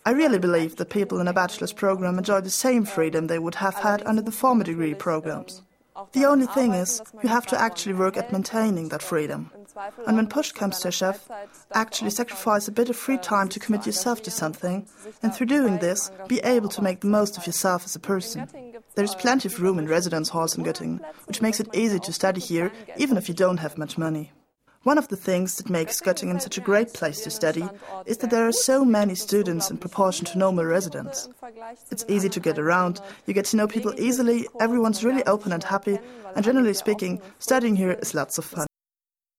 I really believe that people in a bachelor's program enjoy the same freedom they would have had under the former degree programs. The only thing is, you have to actually work at maintaining that freedom. And when push comes to shove, actually sacrifice a bit of free time to commit yourself to something, and through doing this, be able to make the most of yourself as a person. There is plenty of room in residence halls in Göttingen, which makes it easy to study here, even if you don't have much money. One of the things that makes Göttingen such a great place to study is that there are so many students in proportion to normal residents. It's easy to get around, you get to know people easily, everyone's really open and happy, and generally speaking, studying here is lots of fun.